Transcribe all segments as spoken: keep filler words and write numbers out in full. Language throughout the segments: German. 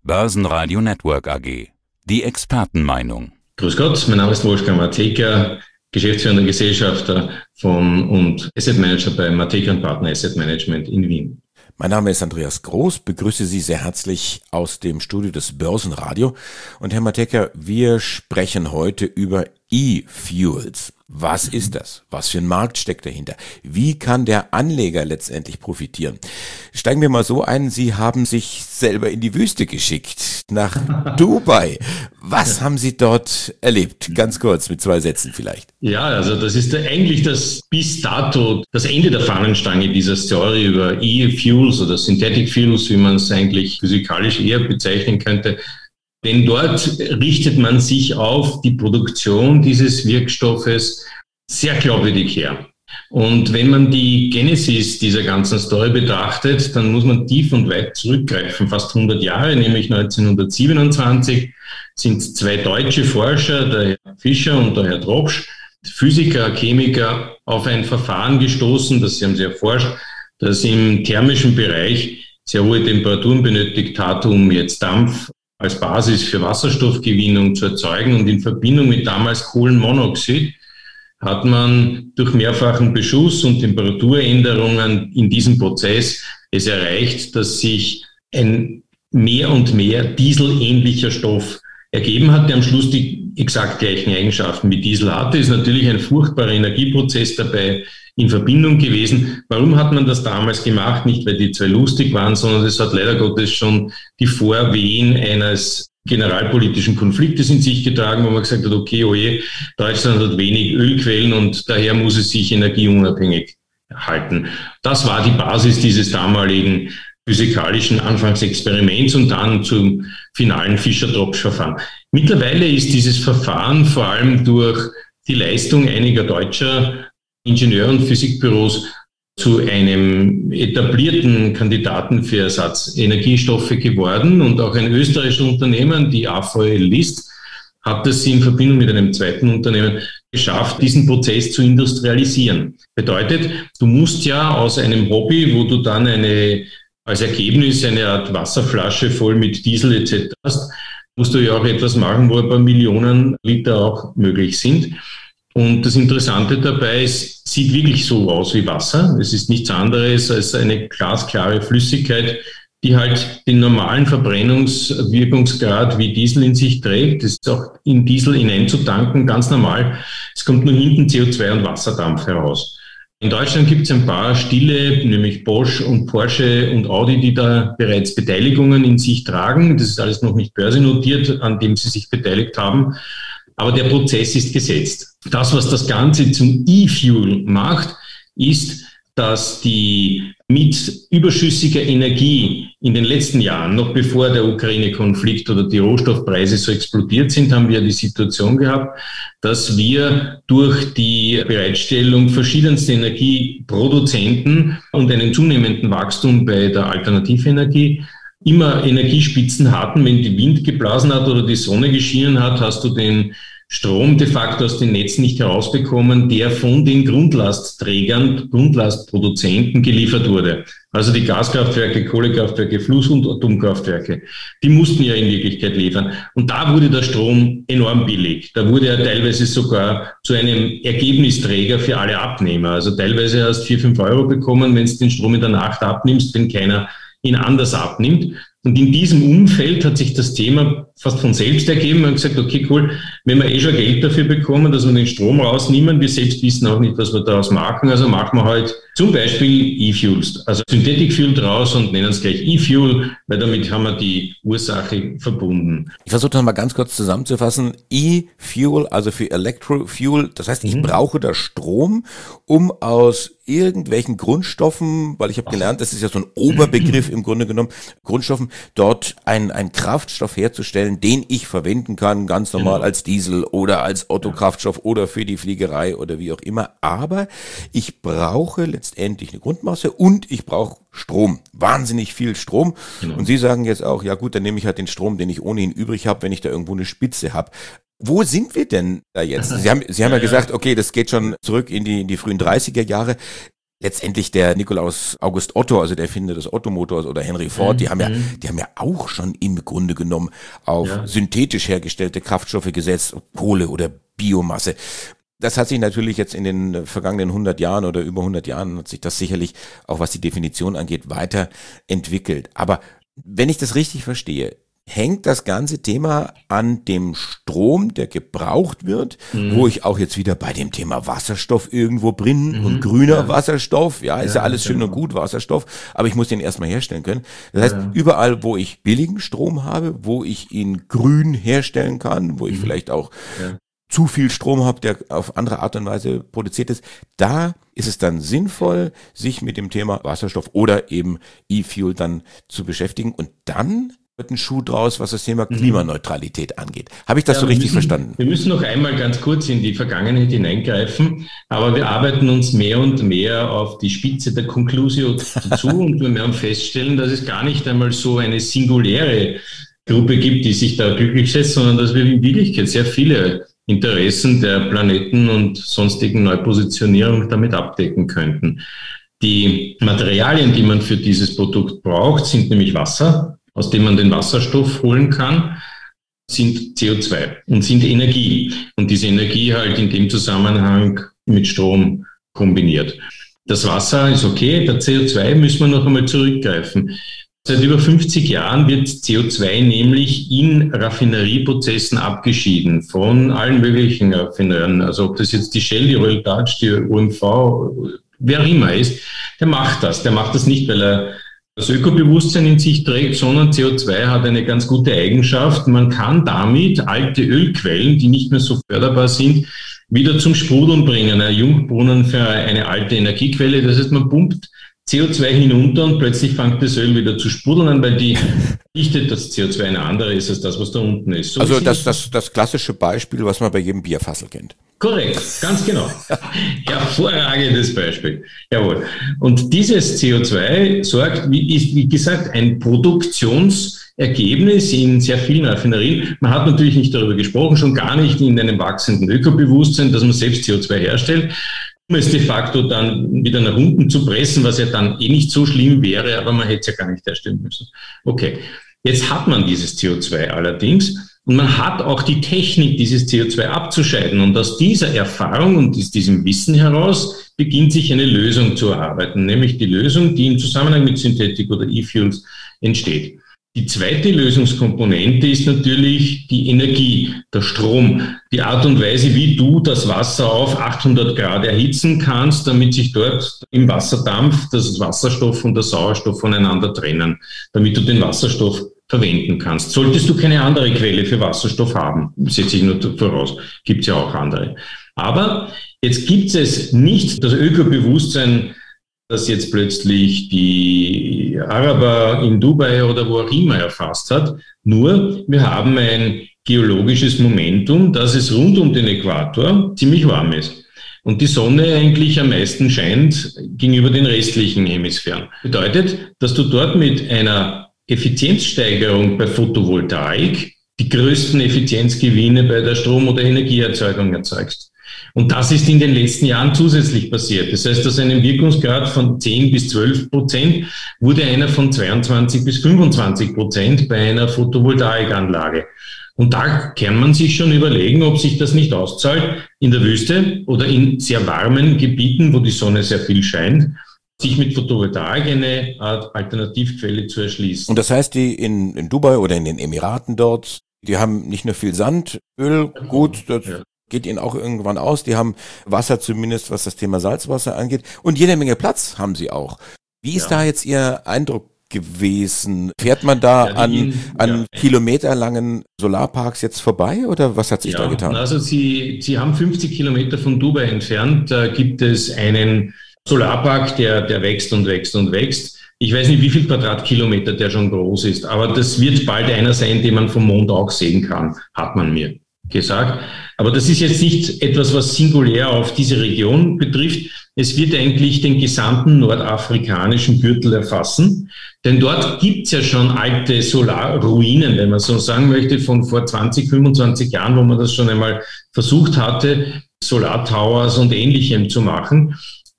Börsenradio Network A G. Die Expertenmeinung. Grüß Gott, mein Name ist Wolfgang Matejka, Geschäftsführender Gesellschafter von und Asset Manager bei Matejka und Partner Asset Management in Wien. Mein Name ist Andreas Groß, begrüße Sie sehr herzlich aus dem Studio des Börsenradio. Und Herr Matejka, wir sprechen heute über E-Fuels. Was ist das? Was für ein Markt steckt dahinter? Wie kann der Anleger letztendlich profitieren? Steigen wir mal so ein, Sie haben sich selber in die Wüste geschickt, nach Dubai. Was haben Sie dort erlebt? Ganz kurz, mit zwei Sätzen vielleicht. Ja, also das ist eigentlich das bis dato das Ende der Fahnenstange dieser Story über E-Fuels oder Synthetic Fuels, wie man es eigentlich physikalisch eher bezeichnen könnte. Denn dort richtet man sich auf die Produktion dieses Wirkstoffes sehr glaubwürdig her. Und wenn man die Genesis dieser ganzen Story betrachtet, dann muss man tief und weit zurückgreifen, fast hundert Jahre, nämlich neunzehnhundertsiebenundzwanzig sind zwei deutsche Forscher, der Herr Fischer und der Herr Dropsch, Physiker, Chemiker, auf ein Verfahren gestoßen, das sie haben sie erforscht, das im thermischen Bereich sehr hohe Temperaturen benötigt hat, um jetzt Dampf als Basis für Wasserstoffgewinnung zu erzeugen. Und in Verbindung mit damals Kohlenmonoxid hat man durch mehrfachen Beschuss und Temperaturänderungen in diesem Prozess es erreicht, dass sich ein mehr und mehr dieselähnlicher Stoff ergeben hat, der am Schluss die exakt gleichen Eigenschaften wie Diesel hatte. Ist natürlich ein furchtbarer Energieprozess dabei in Verbindung gewesen. Warum hat man das damals gemacht? Nicht, weil die zwei lustig waren, sondern es hat leider Gottes schon die Vorwehen eines generalpolitischen Konfliktes in sich getragen, wo man gesagt hat, okay, oje, Deutschland hat wenig Ölquellen und daher muss es sich energieunabhängig halten. Das war die Basis dieses damaligen physikalischen Anfangsexperiments und dann zum finalen Fischer-Tropsch-Verfahren. Mittlerweile ist dieses Verfahren vor allem durch die Leistung einiger deutscher Ingenieur- und Physikbüros zu einem etablierten Kandidaten für Ersatzenergiestoffe geworden. Und auch ein österreichisches Unternehmen, die A V L List, hat es in Verbindung mit einem zweiten Unternehmen geschafft, diesen Prozess zu industrialisieren. Bedeutet, du musst ja aus einem Hobby, wo du dann eine als Ergebnis eine Art Wasserflasche voll mit Diesel et cetera hast, musst du ja auch etwas machen, wo ein paar Millionen Liter auch möglich sind. Und das Interessante dabei ist, sieht wirklich so aus wie Wasser. Es ist nichts anderes als eine glasklare Flüssigkeit, die halt den normalen Verbrennungswirkungsgrad wie Diesel in sich trägt. Das ist auch in Diesel hineinzutanken, ganz normal. Es kommt nur hinten C O zwei und Wasserdampf heraus. In Deutschland gibt es ein paar stille, nämlich Bosch und Porsche und Audi, die da bereits Beteiligungen in sich tragen. Das ist alles noch nicht börsennotiert, an dem sie sich beteiligt haben. Aber der Prozess ist gesetzt. Das, was das Ganze zum E-Fuel macht, ist, dass die mit überschüssiger Energie in den letzten Jahren, noch bevor der Ukraine-Konflikt oder die Rohstoffpreise so explodiert sind, haben wir die Situation gehabt, dass wir durch die Bereitstellung verschiedenster Energieproduzenten und einen zunehmenden Wachstum bei der Alternativenergie immer Energiespitzen hatten. Wenn die Wind geblasen hat oder die Sonne geschienen hat, hast du den Strom de facto aus den Netzen nicht herausbekommen, der von den Grundlastträgern, Grundlastproduzenten geliefert wurde. Also die Gaskraftwerke, Kohlekraftwerke, Fluss- und Atomkraftwerke, die mussten ja in Wirklichkeit liefern. Und da wurde der Strom enorm billig. Da wurde er teilweise sogar zu einem Ergebnisträger für alle Abnehmer. Also teilweise hast du vier, fünf Euro bekommen, wenn du den Strom in der Nacht abnimmst, wenn keiner ihn anders abnimmt. Und in diesem Umfeld hat sich das Thema fast von selbst ergeben. Man hat gesagt, okay, cool, wenn wir eh schon Geld dafür bekommen, dass wir den Strom rausnehmen, wir selbst wissen auch nicht, was wir daraus machen, also machen wir halt zum Beispiel E-Fuels, also Synthetic Fuel draus und nennen es gleich E-Fuel, weil damit haben wir die Ursache verbunden. Ich versuche das mal ganz kurz zusammenzufassen. E-Fuel, also für Electrofuel, das heißt, ich mhm. brauche da Strom, um aus irgendwelchen Grundstoffen, weil ich habe gelernt, das ist ja so ein Oberbegriff im Grunde genommen, Grundstoffen, dort ein, ein Kraftstoff herzustellen, den ich verwenden kann, ganz normal genau. als Diesel oder als Autokraftstoff oder für die Fliegerei oder wie auch immer. Aber ich brauche letztendlich eine Grundmasse und ich brauche Strom, wahnsinnig viel Strom. Genau. Und Sie sagen jetzt auch, ja gut, dann nehme ich halt den Strom, den ich ohnehin übrig habe, wenn ich da irgendwo eine Spitze habe. Wo sind wir denn da jetzt? Sie haben, Sie haben ja gesagt, okay, das geht schon zurück in die, in die frühen dreißiger Jahre. letztendlich der Nikolaus August Otto, also der Erfinder des Ottomotors oder Henry Ford, mhm. die haben ja, die haben ja auch schon im Grunde genommen auf ja. synthetisch hergestellte Kraftstoffe gesetzt, Kohle oder Biomasse. Das hat sich natürlich jetzt in den vergangenen hundert Jahren oder über hundert Jahren hat sich das sicherlich, auch was die Definition angeht, weiterentwickelt. Aber wenn ich das richtig verstehe, hängt das ganze Thema an dem Strom, der gebraucht wird, mhm. wo ich auch jetzt wieder bei dem Thema Wasserstoff irgendwo bin mhm. und grüner ja. Wasserstoff, ja, ist ja, ja alles schön genau. und gut, Wasserstoff, aber ich muss den erstmal herstellen können. Das heißt, ja. überall, wo ich billigen Strom habe, wo ich ihn grün herstellen kann, wo ich mhm. vielleicht auch ja. zu viel Strom habe, der auf andere Art und Weise produziert ist, da ist es dann sinnvoll, sich mit dem Thema Wasserstoff oder eben E-Fuel dann zu beschäftigen und dann wird ein Schuh draus, was das Thema Klimaneutralität angeht. Habe ich das ja, so richtig müssen, verstanden? Wir müssen noch einmal ganz kurz in die Vergangenheit hineingreifen, aber wir arbeiten uns mehr und mehr auf die Spitze der Conclusio zu und wir werden feststellen, dass es gar nicht einmal so eine singuläre Gruppe gibt, die sich da glücklich setzt, sondern dass wir in Wirklichkeit sehr viele Interessen der Planeten und sonstigen Neupositionierung damit abdecken könnten. Die Materialien, die man für dieses Produkt braucht, sind nämlich Wasser, aus dem man den Wasserstoff holen kann, sind C O zwei und sind Energie. Und diese Energie halt in dem Zusammenhang mit Strom kombiniert. Das Wasser ist okay, der C O zwei müssen wir noch einmal zurückgreifen. Seit über fünfzig Jahren wird C O zwei nämlich in Raffinerieprozessen abgeschieden von allen möglichen Raffineuren. Also ob das jetzt die Shell, die Royal Dutch, die O M V, wer auch immer ist, der macht das. Der macht das nicht, weil er das Ökobewusstsein in sich trägt, sondern C O zwei hat eine ganz gute Eigenschaft. Man kann damit alte Ölquellen, die nicht mehr so förderbar sind, wieder zum Sprudeln bringen. Ein Jungbrunnen für eine alte Energiequelle. Das heißt, man pumpt C O zwei hinunter und plötzlich fängt das Öl wieder zu sprudeln an, weil die Dichte das C O zwei eine andere ist als das, was da unten ist. So also das, das, das klassische Beispiel, was man bei jedem Bierfassel kennt. Korrekt, ganz genau. Hervorragendes Beispiel. Jawohl. Und dieses C O zwei sorgt, wie, ist, wie gesagt, ein Produktionsergebnis in sehr vielen Raffinerien. Man hat natürlich nicht darüber gesprochen, schon gar nicht in einem wachsenden Ökobewusstsein, dass man selbst C O zwei herstellt, um es de facto dann wieder nach unten zu pressen, was ja dann eh nicht so schlimm wäre, aber man hätte es ja gar nicht herstellen müssen. Okay, jetzt hat man dieses C O zwei allerdings. Und man hat auch die Technik, dieses C O zwei abzuscheiden. Und aus dieser Erfahrung und aus diesem Wissen heraus beginnt sich eine Lösung zu erarbeiten, nämlich die Lösung, die im Zusammenhang mit Synthetik oder E-Fuels entsteht. Die zweite Lösungskomponente ist natürlich die Energie, der Strom, die Art und Weise, wie du das Wasser auf achthundert Grad erhitzen kannst, damit sich dort im Wasserdampf das Wasserstoff und der Sauerstoff voneinander trennen, damit du den Wasserstoff verwenden kannst. Solltest du keine andere Quelle für Wasserstoff haben, setze ich nur voraus, gibt es ja auch andere. Aber jetzt gibt es nicht das Ökobewusstsein, das jetzt plötzlich die Araber in Dubai oder wo auch immer erfasst hat. Nur wir haben ein geologisches Momentum, dass es rund um den Äquator ziemlich warm ist. Und die Sonne eigentlich am meisten scheint gegenüber den restlichen Hemisphären. Bedeutet, dass du dort mit einer Effizienzsteigerung bei Photovoltaik die größten Effizienzgewinne bei der Strom- oder Energieerzeugung erzeugst. Und das ist in den letzten Jahren zusätzlich passiert. Das heißt, aus einem Wirkungsgrad von zehn bis zwölf Prozent wurde einer von zweiundzwanzig bis fünfundzwanzig Prozent bei einer Photovoltaikanlage. Und da kann man sich schon überlegen, ob sich das nicht auszahlt, in der Wüste oder in sehr warmen Gebieten, wo die Sonne sehr viel scheint, sich mit Photovoltaik eine Art Alternativquelle zu erschließen. Und das heißt, die in, in Dubai oder in den Emiraten dort, die haben nicht nur viel Sand, Öl, gut, das ja. geht ihnen auch irgendwann aus. Die haben Wasser zumindest, was das Thema Salzwasser angeht. Und jede Menge Platz haben sie auch. Wie ist ja. da jetzt Ihr Eindruck gewesen? Fährt man da ja, an, in, an ja. kilometerlangen Solarparks jetzt vorbei oder was hat sich ja, da getan? Also Sie, Sie haben fünfzig Kilometer von Dubai entfernt. Da gibt es einen Solarpark, der, der wächst und wächst und wächst. Ich weiß nicht, wie viel Quadratkilometer der schon groß ist, aber das wird bald einer sein, den man vom Mond auch sehen kann, hat man mir gesagt. Aber das ist jetzt nicht etwas, was singulär auf diese Region betrifft. Es wird eigentlich den gesamten nordafrikanischen Gürtel erfassen, denn dort gibt's ja schon alte Solarruinen, wenn man so sagen möchte, von vor zwanzig, fünfundzwanzig Jahren, wo man das schon einmal versucht hatte, Solartowers und Ähnlichem zu machen.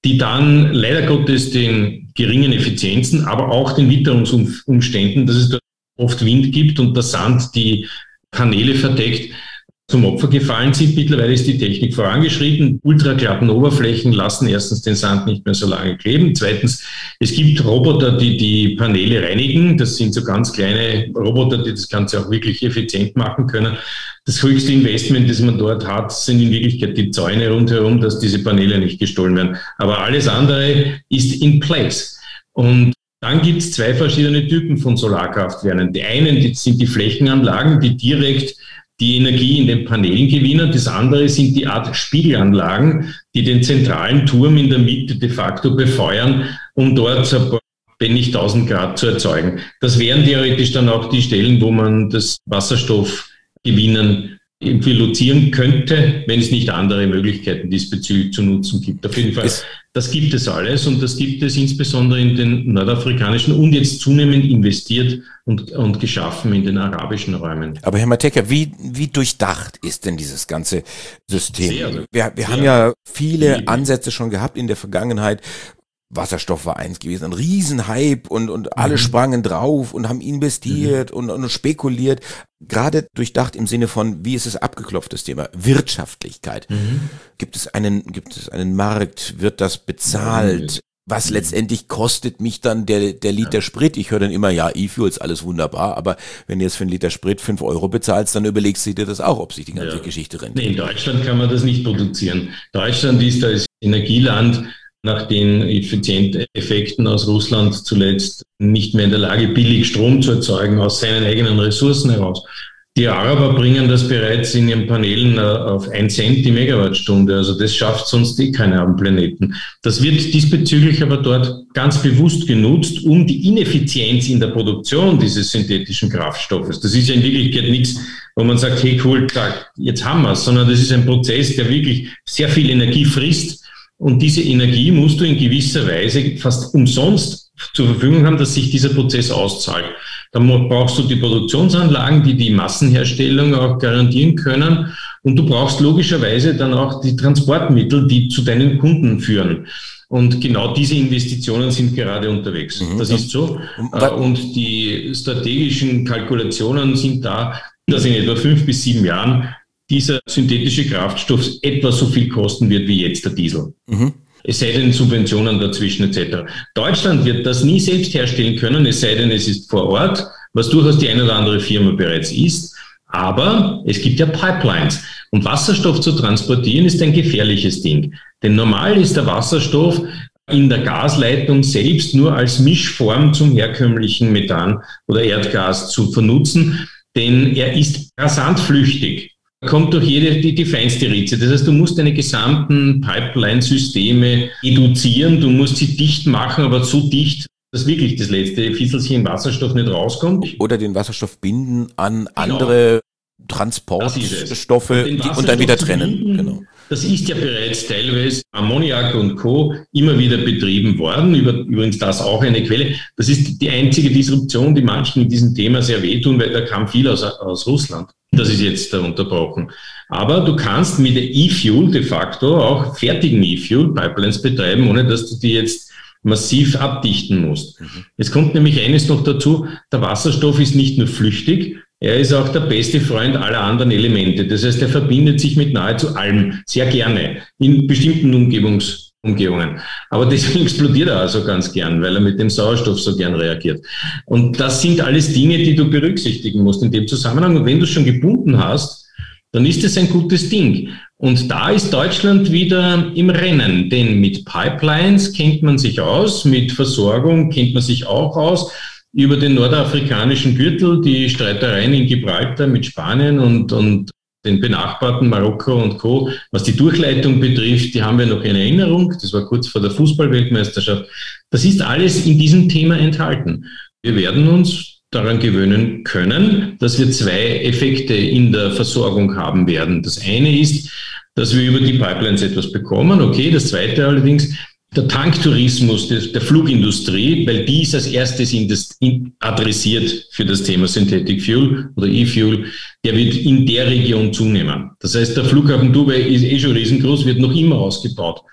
die dann leider Gottes den geringen Effizienzen, aber auch den Witterungsumständen, dass es dort oft Wind gibt und der Sand die Paneele verdeckt, zum Opfer gefallen sind. Mittlerweile ist die Technik vorangeschritten. Ultraglatten Oberflächen lassen erstens den Sand nicht mehr so lange kleben. Zweitens, es gibt Roboter, die die Paneele reinigen. Das sind so ganz kleine Roboter, die das Ganze auch wirklich effizient machen können. Das höchste Investment, das man dort hat, sind in Wirklichkeit die Zäune rundherum, dass diese Paneele nicht gestohlen werden. Aber alles andere ist in place. Und dann gibt es zwei verschiedene Typen von Solarkraftwerken. Die einen, die sind die Flächenanlagen, die direkt die Energie in den Panelen gewinnen. Das andere sind die Art Spiegelanlagen, die den zentralen Turm in der Mitte de facto befeuern, um dort ein paar, wenn nicht tausend Grad zu erzeugen. Das wären theoretisch dann auch die Stellen, wo man das Wasserstoffgewinnen influenzieren könnte, wenn es nicht andere Möglichkeiten diesbezüglich zu nutzen gibt. Auf jeden Fall, das gibt es alles und das gibt es insbesondere in den nordafrikanischen und jetzt zunehmend investiert und, und geschaffen in den arabischen Räumen. Aber Herr Matejka, wie, wie durchdacht ist denn dieses ganze System? Sehr, wir wir sehr haben ja viele Ansätze schon gehabt in der Vergangenheit. Wasserstoff war eins gewesen, ein Riesenhype und, und alle mhm. sprangen drauf und haben investiert mhm. und, und spekuliert. Gerade durchdacht im Sinne von, wie ist es abgeklopft, das Thema Wirtschaftlichkeit. Mhm. Gibt es einen, gibt es einen Markt? Wird das bezahlt? Mhm. Was mhm. letztendlich kostet mich dann der, der Liter ja. Sprit? Ich höre dann immer, ja, E-Fuels, alles wunderbar, aber wenn du jetzt für einen Liter Sprit fünf Euro bezahlst, dann überlegst du dir das auch, ob sich die ganze ja. Geschichte rentiert. Nee, in Deutschland kann man das nicht produzieren. Deutschland ist als Energieland nach den Effizienzeffekten aus Russland zuletzt nicht mehr in der Lage, billig Strom zu erzeugen aus seinen eigenen Ressourcen heraus. Die Araber bringen das bereits in ihren Panelen auf ein Cent die Megawattstunde. Also das schafft sonst eh keiner am Planeten. Das wird diesbezüglich aber dort ganz bewusst genutzt, um die Ineffizienz in der Produktion dieses synthetischen Kraftstoffes. Das ist ja in Wirklichkeit nichts, wo man sagt, hey cool, jetzt haben wir es, sondern das ist ein Prozess, der wirklich sehr viel Energie frisst. Und diese Energie musst du in gewisser Weise fast umsonst zur Verfügung haben, dass sich dieser Prozess auszahlt. Dann brauchst du die Produktionsanlagen, die die Massenherstellung auch garantieren können. Und du brauchst logischerweise dann auch die Transportmittel, die zu deinen Kunden führen. Und genau diese Investitionen sind gerade unterwegs. Mhm. Das ist so. Und die strategischen Kalkulationen sind da, dass in etwa fünf bis sieben Jahren dieser synthetische Kraftstoff etwa so viel kosten wird wie jetzt der Diesel. Mhm. Es sei denn Subventionen dazwischen et cetera. Deutschland wird das nie selbst herstellen können, es sei denn, es ist vor Ort, was durchaus die eine oder andere Firma bereits ist. Aber es gibt ja Pipelines. Und Wasserstoff zu transportieren ist ein gefährliches Ding. Denn normal ist der Wasserstoff in der Gasleitung selbst nur als Mischform zum herkömmlichen Methan oder Erdgas zu vernutzen, denn er ist rasant flüchtig. Kommt durch jede, die, die feinste Ritze. Das heißt, du musst deine gesamten Pipeline-Systeme eduzieren, du musst sie dicht machen, aber so dicht, dass wirklich das letzte Fisselchen Wasserstoff nicht rauskommt. Oder den Wasserstoff binden an andere genau. Transportstoffe und, und dann wieder trennen. Binden, genau. Das ist ja bereits teilweise Ammoniak und Co. immer wieder betrieben worden. Über, übrigens das auch eine Quelle. Das ist die einzige Disruption, die manchen in diesem Thema sehr wehtun, weil da kam viel aus, aus Russland. Das ist jetzt unterbrochen. Aber du kannst mit der E-Fuel de facto auch fertigen E-Fuel-Pipelines betreiben, ohne dass du die jetzt massiv abdichten musst. Mhm. Es kommt nämlich eines noch dazu, der Wasserstoff ist nicht nur flüchtig, er ist auch der beste Freund aller anderen Elemente. Das heißt, er verbindet sich mit nahezu allem sehr gerne in bestimmten Umgebungs Umgehungen. Aber deswegen explodiert er also ganz gern, weil er mit dem Sauerstoff so gern reagiert. Und das sind alles Dinge, die du berücksichtigen musst in dem Zusammenhang. Und wenn du es schon gebunden hast, dann ist es ein gutes Ding. Und da ist Deutschland wieder im Rennen, denn mit Pipelines kennt man sich aus, mit Versorgung kennt man sich auch aus. Über den nordafrikanischen Gürtel, die Streitereien in Gibraltar mit Spanien und, und den benachbarten Marokko und Co., was die Durchleitung betrifft, die haben wir noch in Erinnerung. Das war kurz vor der Fußball-Weltmeisterschaft. Das ist alles in diesem Thema enthalten. Wir werden uns daran gewöhnen können, dass wir zwei Effekte in der Versorgung haben werden. Das eine ist, dass wir über die Pipelines etwas bekommen. Okay, das zweite allerdings, der Tanktourismus der Flugindustrie, weil die ist als erstes in das, in, adressiert für das Thema Synthetic Fuel oder E-Fuel, der wird in der Region zunehmen. Das heißt, der Flughafen Dubai ist eh schon riesengroß, wird noch immer ausgebaut.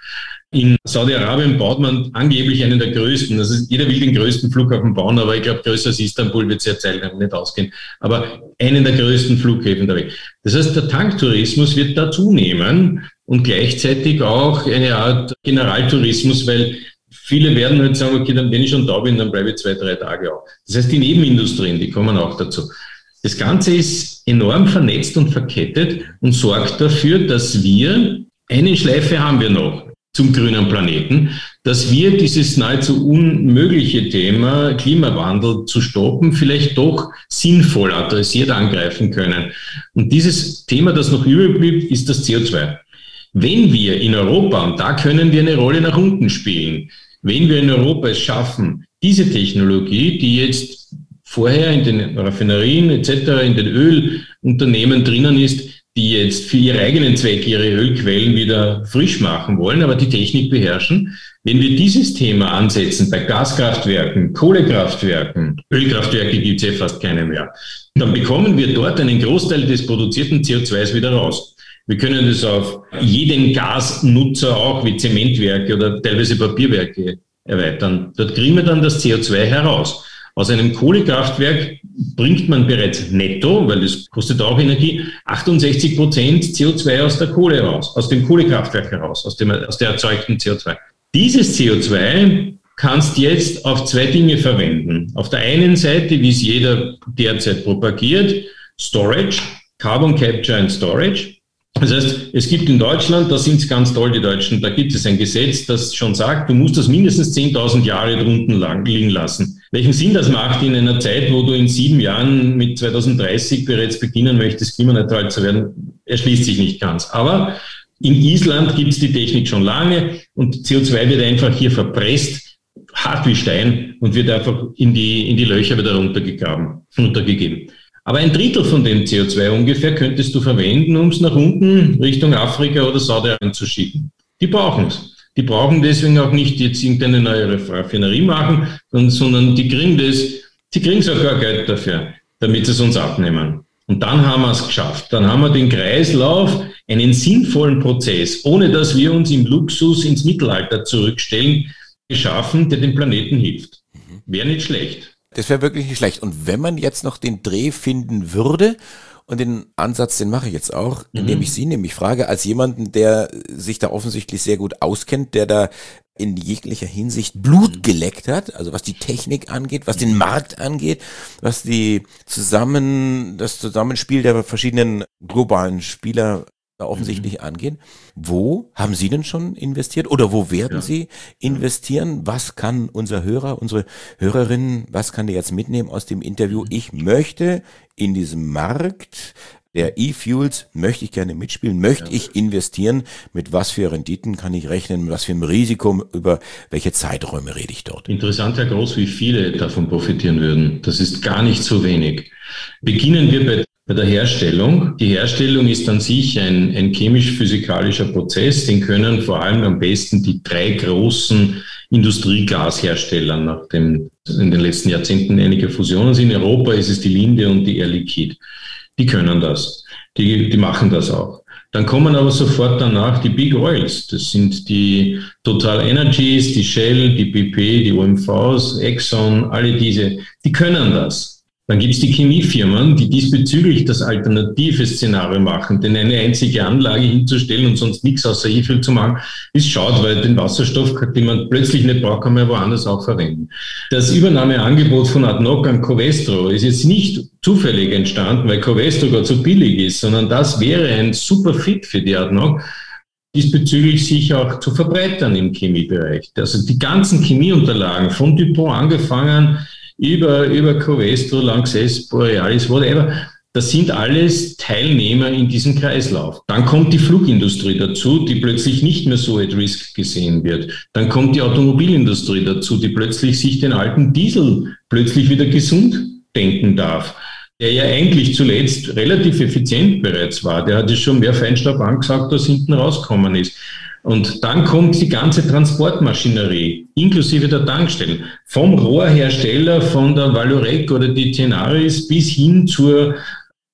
In Saudi-Arabien baut man angeblich einen der größten. Also jeder will den größten Flughafen bauen, aber ich glaube, größer als Istanbul wird es ja zeitlich nicht ausgehen. Aber einen der größten Flughäfen der Welt. Das heißt, der Tanktourismus wird da zunehmen und gleichzeitig auch eine Art Generaltourismus, weil viele werden halt sagen, okay, dann wenn ich schon da bin, dann bleibe ich zwei, drei Tage auch. Das heißt, die Nebenindustrien, die kommen auch dazu. Das Ganze ist enorm vernetzt und verkettet und sorgt dafür, dass wir, eine Schleife haben wir noch zum grünen Planeten, dass wir dieses nahezu unmögliche Thema Klimawandel zu stoppen, vielleicht doch sinnvoll adressiert angreifen können. Und dieses Thema, das noch übrig blieb, ist das C O zwei. Wenn wir in Europa, und da können wir eine Rolle nach unten spielen, wenn wir in Europa es schaffen, diese Technologie, die jetzt vorher in den Raffinerien et cetera, in den Ölunternehmen drinnen ist, die jetzt für ihre eigenen Zwecke ihre Ölquellen wieder frisch machen wollen, aber die Technik beherrschen. Wenn wir dieses Thema ansetzen bei Gaskraftwerken, Kohlekraftwerken, Ölkraftwerke gibt es ja fast keine mehr, dann bekommen wir dort einen Großteil des produzierten C O zwei wieder raus. Wir können das auf jeden Gasnutzer auch wie Zementwerke oder teilweise Papierwerke erweitern. Dort kriegen wir dann das C O zwei heraus. Aus einem Kohlekraftwerk bringt man bereits netto, weil das kostet auch Energie, achtundsechzig Prozent C O zwei aus der Kohle raus, aus dem Kohlekraftwerk heraus, aus, dem, aus der erzeugten C O zwei. Dieses C O zwei kannst du jetzt auf zwei Dinge verwenden. Auf der einen Seite, wie es jeder derzeit propagiert, Storage, Carbon Capture and Storage. Das heißt, es gibt in Deutschland, da sind es ganz toll, die Deutschen, da gibt es ein Gesetz, das schon sagt, du musst das mindestens zehntausend Jahre drunten lang liegen lassen. Welchen Sinn das macht in einer Zeit, wo du in sieben Jahren mit zweitausenddreißig bereits beginnen möchtest, klimaneutral zu werden, erschließt sich nicht ganz. Aber in Island gibt es die Technik schon lange und C O zwei wird einfach hier verpresst, hart wie Stein, und wird einfach in die, in die Löcher wieder runtergegraben, runtergegeben. Aber ein Drittel von dem C O zwei ungefähr könntest du verwenden, um es nach unten Richtung Afrika oder Saudi-Arabien zu schicken. Die brauchen es. Die brauchen deswegen auch nicht jetzt irgendeine neue Raffinerie machen, sondern die kriegen das, sie kriegen sogar Geld dafür, damit sie es uns abnehmen. Und dann haben wir es geschafft. Dann haben wir den Kreislauf, einen sinnvollen Prozess, ohne dass wir uns im Luxus ins Mittelalter zurückstellen, geschaffen, der dem Planeten hilft. Wäre nicht schlecht. Das wäre wirklich nicht schlecht. Und wenn man jetzt noch den Dreh finden würde, und den Ansatz, den mache ich jetzt auch, indem mhm. ich Sie nämlich frage, als jemanden, der sich da offensichtlich sehr gut auskennt, der da in jeglicher Hinsicht Blut geleckt hat, also was die Technik angeht, was den Markt angeht, was die zusammen, das Zusammenspiel der verschiedenen globalen Spieler da offensichtlich mhm. angehen. Wo haben Sie denn schon investiert oder wo werden ja. Sie investieren? Was kann unser Hörer, unsere Hörerin, was kann der jetzt mitnehmen aus dem Interview? Ich möchte in diesem Markt der E-Fuels, möchte ich gerne mitspielen, möchte ja. ich investieren, mit was für Renditen kann ich rechnen, mit was für einem Risiko, über welche Zeiträume rede ich dort? Interessant, Herr Groß, wie viele davon profitieren würden. Das ist gar nicht so wenig. Beginnen wir bei Bei der Herstellung. Die Herstellung ist an sich ein, ein chemisch-physikalischer Prozess, den können vor allem am besten die drei großen Industriegashersteller, nachdem in den letzten Jahrzehnten einige Fusionen sind. In Europa ist es die Linde und die Air Liquide. Die können das. Die, die machen das auch. Dann kommen aber sofort danach die Big Oils. Das sind die Total Energies, die Shell, die B P, die O M Vs, Exxon, alle diese, die können das. Dann gibt es die Chemiefirmen, die diesbezüglich das alternative Szenario machen, denn eine einzige Anlage hinzustellen und sonst nichts außer E-Fuel zu machen, ist schade, weil den Wasserstoff, den man plötzlich nicht braucht, kann man woanders auch verwenden. Das Übernahmeangebot von A D N O C an Covestro ist jetzt nicht zufällig entstanden, weil Covestro gerade so billig ist, sondern das wäre ein super Fit für die A D N O C, diesbezüglich sich auch zu verbreitern im Chemiebereich. Also die ganzen Chemieunterlagen von Dupont angefangen, über, über Covestro, Lanxess, Borealis, whatever. Das sind alles Teilnehmer in diesem Kreislauf. Dann kommt die Flugindustrie dazu, die plötzlich nicht mehr so at risk gesehen wird. Dann kommt die Automobilindustrie dazu, die plötzlich sich den alten Diesel plötzlich wieder gesund denken darf, der ja eigentlich zuletzt relativ effizient bereits war. Der hat ja schon mehr Feinstaub angesagt, als hinten rausgekommen ist. Und dann kommt die ganze Transportmaschinerie, inklusive der Tankstellen, vom Rohrhersteller, von der Vallourec oder die Tenaris bis hin zur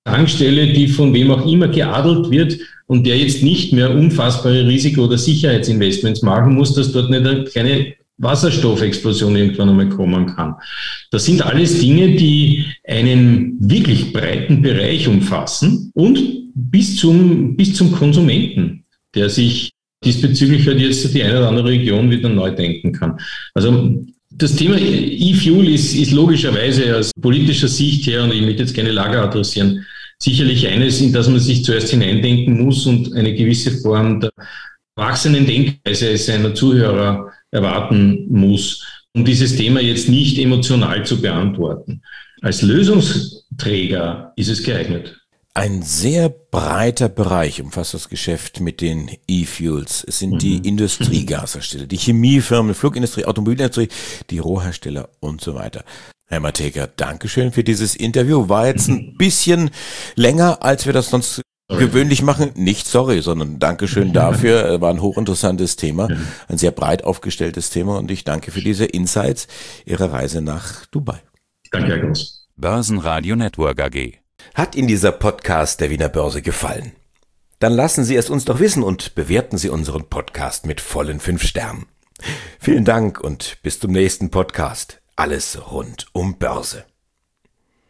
Tankstelle, die von wem auch immer geadelt wird und der jetzt nicht mehr unfassbare Risiko- oder Sicherheitsinvestments machen muss, dass dort nicht eine kleine Wasserstoffexplosion irgendwann einmal kommen kann. Das sind alles Dinge, die einen wirklich breiten Bereich umfassen und bis zum, bis zum Konsumenten, der sich diesbezüglich halt jetzt die eine oder andere Region wieder neu denken kann. Also das Thema E-Fuel ist, ist logischerweise aus politischer Sicht her, und ich möchte jetzt keine Lager adressieren, sicherlich eines, in das man sich zuerst hineindenken muss und eine gewisse Form der erwachsenen Denkweise seiner Zuhörer erwarten muss, um dieses Thema jetzt nicht emotional zu beantworten. Als Lösungsträger ist es geeignet. Ein sehr breiter Bereich umfasst das Geschäft mit den E-Fuels. Es sind mhm. die Industriegashersteller, die Chemiefirmen, Flugindustrie, Automobilindustrie, die Rohhersteller und so weiter. Herr Matejka, Dankeschön für dieses Interview. War jetzt ein bisschen länger, als wir das sonst sorry. gewöhnlich machen. Nicht sorry, sondern Dankeschön dafür. War ein hochinteressantes Thema, ein sehr breit aufgestelltes Thema, und ich danke für diese Insights Ihrer Reise nach Dubai. Danke, Herr Groß. Börsenradio Network A G. Hat Ihnen dieser Podcast der Wiener Börse gefallen? Dann lassen Sie es uns doch wissen und bewerten Sie unseren Podcast mit vollen fünf Sternen. Vielen Dank und bis zum nächsten Podcast. Alles rund um Börse.